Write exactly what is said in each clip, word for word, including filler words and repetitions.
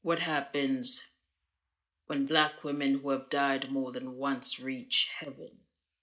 What happens when black women who have died more than once reach heaven?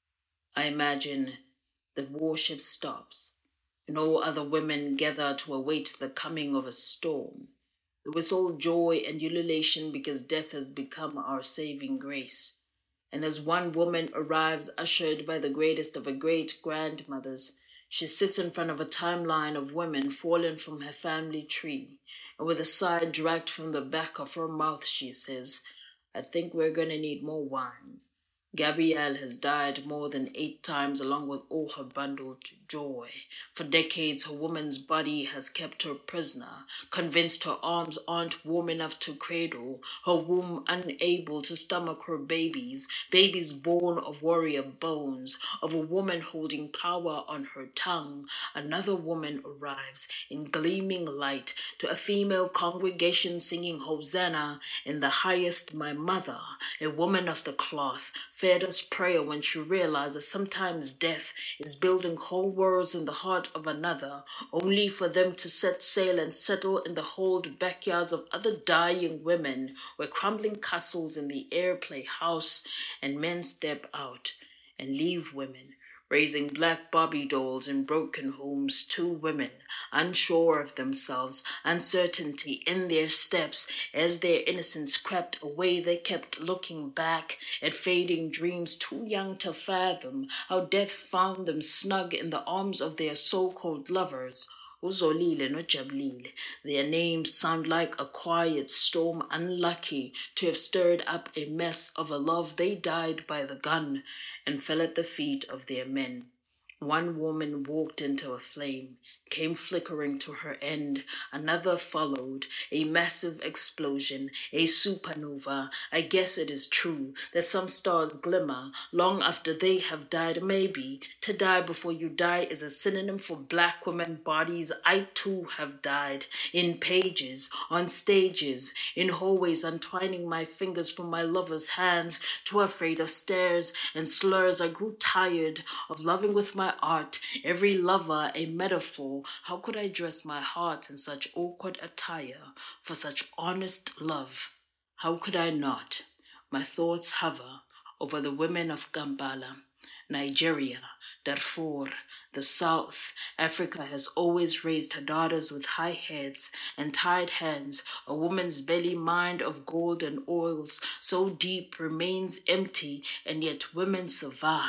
I imagine the worship stops and all other women gather to await the coming of a storm. The whistle joy and ululation because death has become our saving grace. And as one woman arrives ushered by the greatest of her great-grandmothers, she sits in front of a timeline of women fallen from her family tree, and with a sigh dragged from the back of her mouth, she says, I think we're gonna need more wine. Gabrielle has died more than eight times along with all her bundled joy. For decades, her woman's body has kept her prisoner, convinced her arms aren't warm enough to cradle, her womb unable to stomach her babies, babies born of warrior bones, of a woman holding power on her tongue. Another woman arrives in gleaming light to a female congregation singing Hosanna in the highest, my mother, a woman of the cloth, fed us prayer when she realized that sometimes death is building whole worlds in the heart of another, only for them to set sail and settle in the hold backyards of other dying women, where crumbling castles in the air play house, and men step out and leave women, raising black Barbie dolls in broken homes, two women, unsure of themselves, uncertainty in their steps. As their innocence crept away, they kept looking back at fading dreams, too young to fathom how death found them snug in the arms of their so-called lovers. Uzolile no Jabulile. Their names sound like a quiet storm, unlucky to have stirred up a mess of a love they died by the gun and fell at the feet of their men. One woman walked into a flame, came flickering to her end. Another followed, a massive explosion, a supernova. I guess it is true that some stars glimmer long after they have died. Maybe to die before you die is a synonym for black women bodies. I too have died in pages, on stages, in hallways, untwining my fingers from my lover's hands, too afraid of stares and slurs. I grew tired of loving with my art, every lover a metaphor. How could I dress my heart in such awkward attire for such honest love? How could I not? My thoughts hover over the women of Kampala, Nigeria, Darfur, the South. Africa has always raised her daughters with high heads and tied hands. A woman's belly mined of gold and oils so deep remains empty, and yet women survive.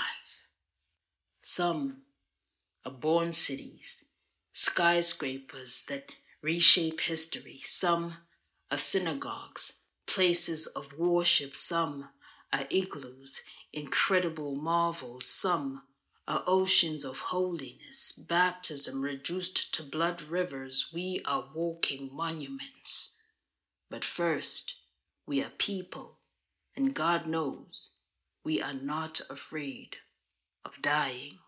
Some are born cities, skyscrapers that reshape history. Some are synagogues, places of worship. Some are igloos, incredible marvels. Some are oceans of holiness, baptism reduced to blood rivers. We are walking monuments. But first, we are people, and God knows we are not afraid of dying.